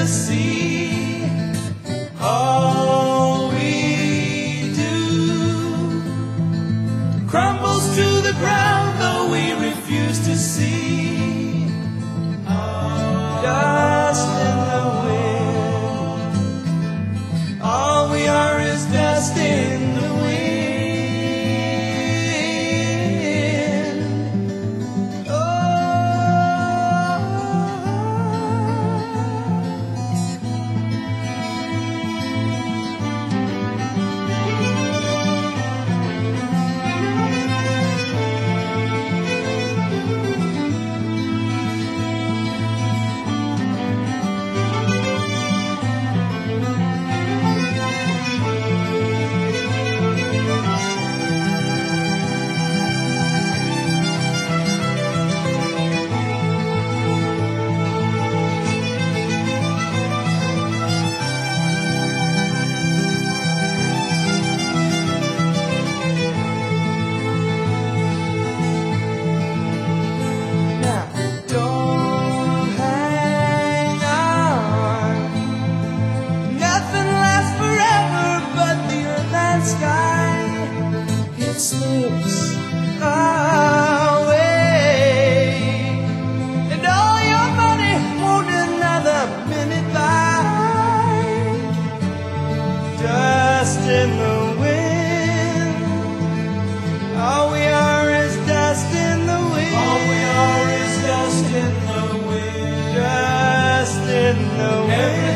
sea. All we do crumbles to the ground, though we refuse to see. Dust in the wind. All we are is dust in the wind. Slips away, and all your money won't another minute buy. Dust in the wind. All we are is dust in the wind. All we are is dust in the wind. Dust in the wind.